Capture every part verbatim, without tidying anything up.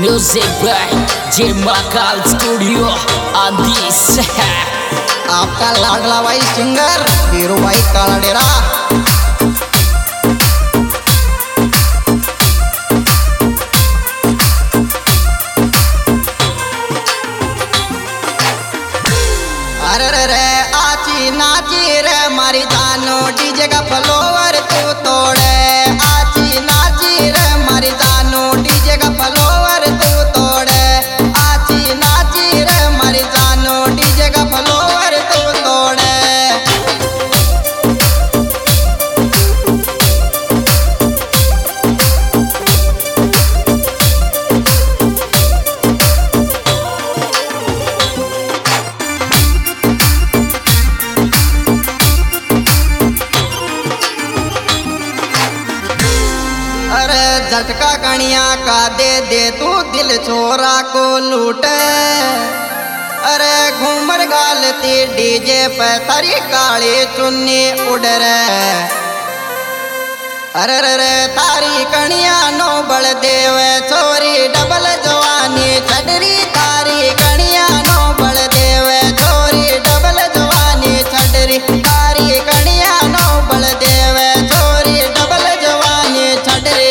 Music by J Makal Studio on this. आपका लाडला भाई सिंगर वीरू भाई काला डेरा। अरे रे रे आची नाची रे मारी जानो डीजे का फ्लोवर तू तोड़े। आची नाची रे मारी जानो डीजे का फ्लोवर तू तोड़े। आची नाची रे मारी जानो डीजे का फ्लोवर तू तोड़े। झटका कणिया का दे दे तू दिल छोरा को लूटे। अरे घूमर गालती डीजे पे तारी काली चुन्नी उड़ रे। अरे रे रे तारी कणिया नो बल देवे छोरी डबल जवानी छडरी। तारी कणिया नो बल देवे छोरी डबल जवानी छडरी। तारी कणिया नो बल देवे छोरी डबल जवानी छडरी।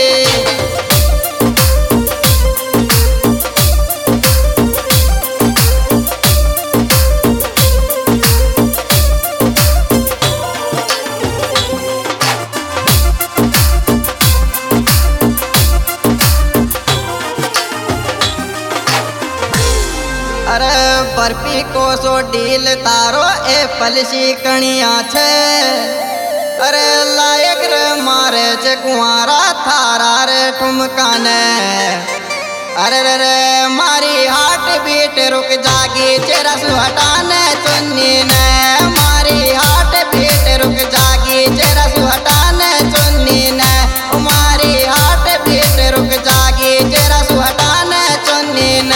अरे बर्फी को सो डील तारो एप्पल सी कणिया छे। अरे लायक रे मारे छे कुआरा थारा रे ठुमकाने। अरे रे रे मारी हार्ट बीट रुक जागी चेहरा सु हटाने चुन्नी ने। मारी हार्ट बीट रुक जागी चेहरा सु हटाने चुन्नी ने। मारी हार्ट बीट रुक जागी चेहरा सु हटाने चुन्नी ने।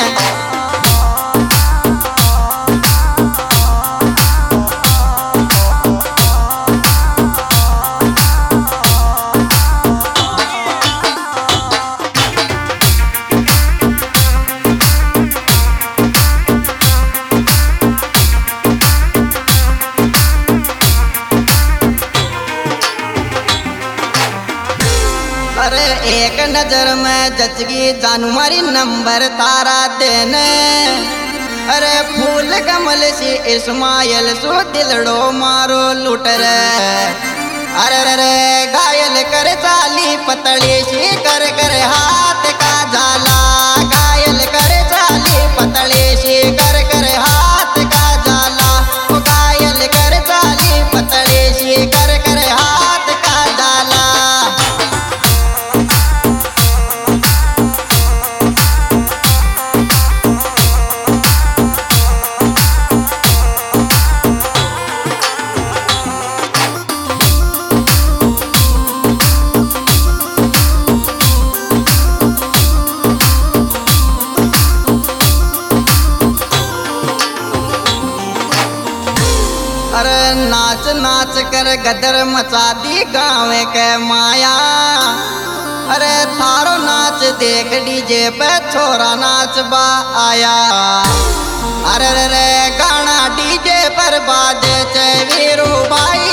अरे एक नजर में जचगी जानू मारी नंबर तारा देने। अरे फूल कमल सी इस्माइल सो दिलड़ो मारो लुट रे। अरे रे रे घायल कर चाली पतली सी कर कर हाथ का जाला। घायल कर चाली पतली सी कर कर हाथ का जाला। घायल कर चाली पतली सी कर कर हाथ का जाला। अरे नाच नाच कर गदर मचा दी गाँव के माया। अरे थारो नाच देख डीजे पे छोरा नाच बा आया। अरे रे रे गाना डीजे पर बाजे चे वीरू भाई